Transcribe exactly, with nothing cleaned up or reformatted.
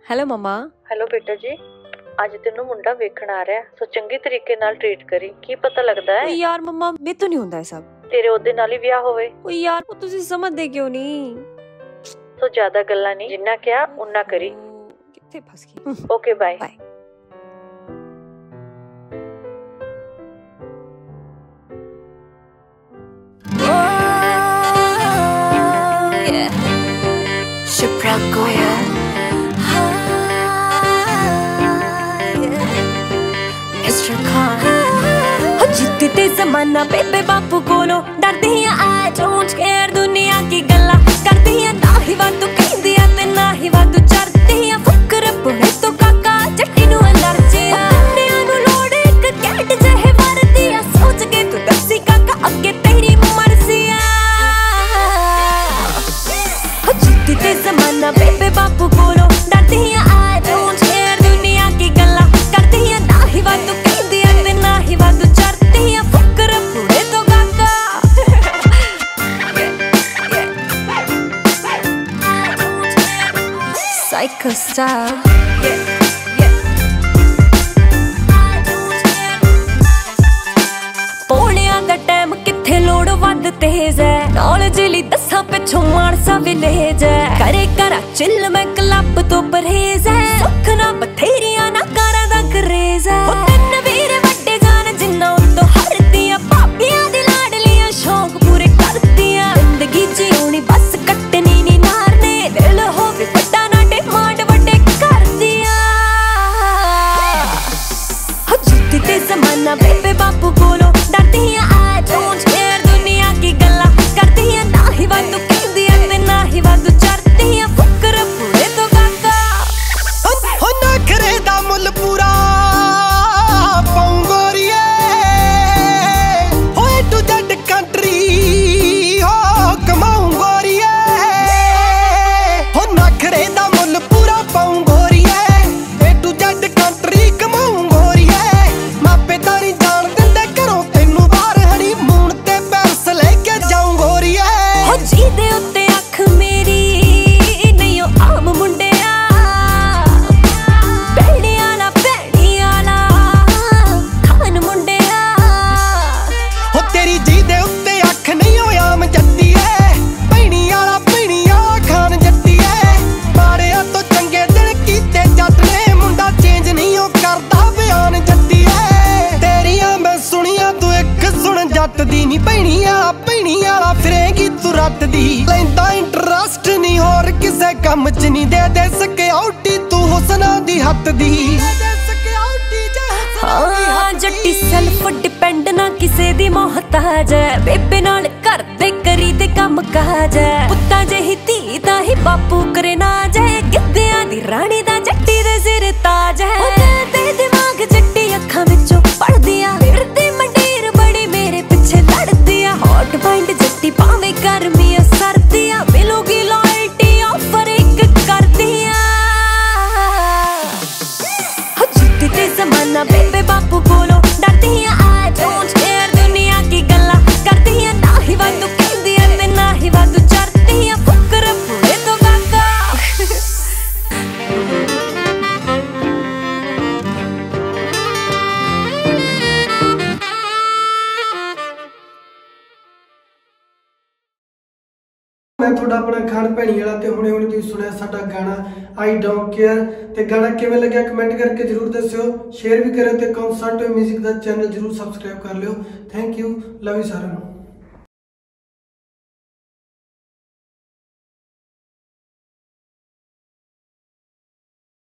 Hello मम्मा। Hello बेटा जी, ਅੱਜ ਤੈਨੂੰ ਮੁੰਡਾ ਵੇਖਣ ਆ ਰਿਹਾ, ਸੋ ਚੰਗੇ ਤਰੀਕੇ ਨਾਲ ਟ੍ਰੀਟ ਕਰੀ। ਕੀ ਪਤਾ ਲੱਗਦਾ ਹੈ ਯਾਰ ਮਮਾ ਮੇਰੇ ਤੋਂ ਨਹੀਂ ਹੁੰਦਾ ਇਹ ਸਭ। ਤੇਰੇ ਉਹਦੇ ਨਾਲ ਹੀ ਵਿਆਹ ਹੋਵੇ। ਓ ਯਾਰ ਉਹ ਤੁਸੀਂ ਸਮਝਦੇ ਕਿਉਂ ਨਹੀਂ? ਸੋ ਜ਼ਿਆਦਾ ਗੱਲਾਂ ਨਹੀਂ, ਜਿੰਨਾ ਕਿਹਾ ਉਨਾ ਕਰੀ। ਕਿੱਥੇ ਫਸ ਗਈ। Okay bye. ਬਾਏ। जितते ते जमाना बेबे बापू कोलो डरते ही आई डोंट केयर दुनिया की गल्ला करते ही ना ही वादू कहंदी आ ते ना ही वादू चरते ही फुकर पुणे तो काका जट्टी नु एलर्जी आ मुंडियां नु लोड़ एक कैट जहे वरदी आ सोच के तू दसी काका अगे तेरी मर्जी आ जितते ते जमाना बेबे बापू कोलो डरते ही आई डोंट केयर दुनिया की गल्ला करते ही ना ही वादू कहंदी आ ते ना ही वादू Psycho style, yeah, yeah. ਪੌਣਿਆਂ ਦਾ ਟਾਈਮ ਕਿੱਥੇ ਲੋੜ ਵੱਧ ਤੇਜ਼ ਹੈ ਨੌਲੇਜ ਲਈ ਦੱਸਾਂ ਪਿੱਛੋਂ ਮਾਨਸਾ ਵਿਲੇਜ ਹੈ ਕਰੇ ਕਰਾ ਚਿੱਲ ਮੈਂ ਕਲੱਬ ਤੋਂ ਪਰਹੇਜ਼ ਹੈ ਸੁੱਖ ਨਾ ਬਥੇਰੀਆਂ ਨਾ ਕਾਰਾਂ ਦਾ ਕਰੇਜ਼ ਹੈ ਉਹ ਤਿੰਨ ਵੀਰ ਵੱਡੇ ਜਾਨ ਜਿੰਨਾ ਉਤੋਂ ਹਰਦੀਆਂ ਭਾਬੀਆਂ ਦੀ ਲਾਡਲੀਆਂ ਸ਼ੌਂਕ ਪੂਰੇ ਕਰਦੀਆਂ ਜ਼ਿੰਦਗੀ ਜਿਉਣੀ ਬਸ ਕੱਟਣੀ ਨੀ ਨਾਰਨੇ ਦਿਲ ਹੋਵੇ ਵੱਡਾ ते जमाना बेबे बापू कोलो डरती है आई डोंट केयर दुनिया की गल्ला करती है ना ही वादू कहंदी है ते ना ही वादू चरती है फुकर पूरे तो काका हो नखरे दा मुल पूरा पंगोरिए हो टू दैट कंट्री हो कमाऊं गोरिए हो नखरे दा मुल पूरा पंगोरिए ए टू दैट कंट्री कमाऊं ਜਿਹਦੇ ਉੱਤੇ ਅੱਖ ਮੇਰੀ ਨਹੀਂ ਉਹ ਆਮ ਮੁੰਡਿਆ ਭੈਣਿਆਂ ਨਾ ਭੈਣੀਆਂ ਨਾ ਖਾਨ ਮੁੰਡਿਆ ਹੋ ਤੇਰੀ ਜਿਹਦੇ ਉੱਤੇ ਅੱਖ ਨਹੀਂ ਉਹ ਆਮ ਜੱਟੀਏ ਭੈਣੀਆਂ ਨਾ ਭੈਣੀਆਂ ਖਾਨ ਜੱਟੀਏ ਮਾੜਿਆਂ ਤੋਂ ਚੰਗੇ ਦਿਨ ਕੀਤੇ ਜੱਟ ਨੇ ਮੁੰਡਾ ਚੇਂਜ ਨਹੀਂ ਉਹ ਕਰਦਾ ਬਿਆਨ ਜੱਟੀਏ ਤੇਰੀਆਂ ਮੈਂ ਸੁਣੀਆਂ ਤੂੰ ਇੱਕ ਸੁਣ ਜੱਟ ਦੀ ਨਹੀਂ ਭੈਣੀਆਂ ਭੈਣੀਆਂ ਵਾਲਾ ਫਿਰੇਗੀ ਤੂੰ ਰੱਟ ਦੀ ਲੈਂਦਾ ਇੰਟਰਸਟ ਨਹੀਂ ਹੋਰ ਕਿਸੇ ਕੰਮ ਚ ਨਹੀਂ ਦੇ ਦੇ ਸਿਕਿਉਰਿਟੀ ਤੂੰ ਹੁਸਨਾ ਦੀ ਹੱਥ ਦੀ ਹਾਂ ਜੱਟੀ ਸੈਲਫ ਡਿਪੈਂਡ ਨਾ ਕਿਸੇ ਦੀ ਮੁਹਤਾਜ ਹੈ ਬੇਬੇ ਨਾਲ ਘਰ ਦੇ ਕਰੀ ਤੇ ਕੰਮ ਕਾਜ ਹੈ ਪੁੱਤਾਂ ਜਿਹੀ ਧੀ ਦਾ ਹੀ ਬਾਪੂ ਕਰੇ ਨਾ ਜਾਏ ਗਿੱਧਿਆਂ ਦੀ ਰਾਣੀ ਦਾ ਜੱਟੀ ਦੇ ਸਿਰ ਤਾਜ ਹੈ ਤੇ ਦਿਮਾਗ ਜੱਟੀ ਅੱਖਾਂ ਵਿੱਚੋਂ ਪੜਦੀ ਆ ਫਿਰਦੀ ਮੰਡੀਰ ਬੜੀ ਮੇਰੇ ਪਿੱਛੇ ਲੜਦੀ ਆ ਹੌਟ ਮਾਈਂਡ ਜੱਟੀ ਭਾਵੇਂ ਗਰਮੀ ਸਰਦੀ ਆ ਮਿਲੂਗੀ ਲਾਇਲਟੀ ਆਫਰ ਇੱਕ ਕਰਦੀ ਆ ਜਿੱਤੇ ਤੇ ਜ਼ਮਾਨਾ ਬੇਬੇ ਬਾਪੂ ਕੋਲੋਂ ਡਰਦੀ ਆ ਆਈ ਡੋਂਟ ਕੇਅਰ ਦੁਨੀਆ ਕੀ ਗੱਲਾਂ ਕਰਦੀ ਆ ਨਾ ਹੀ ਵਾਦੂ ਕਹਿੰਦੀ ਆ ਤੇ ਨਾ ਹੀ ਵਾਦੂ ਚਰਦੀ ਆ ਫੁਕਰ ਪੂਰੇ ਤੋਂ ਕਾਕਾ मैं थोड़ा अपना खान भैनी वाला ते हुणे हुणे तुसीं सुनिया साडा गाना आई डोंट केयर ते गाना किवें लग्या कमेंट करके जरूर दस्सिओ शेयर भी करियो ते कॉन्सर्ट म्यूजिक दा चैनल जरूर सबसक्राइब कर लियो थैंक यू लव यू सारिआं नूं।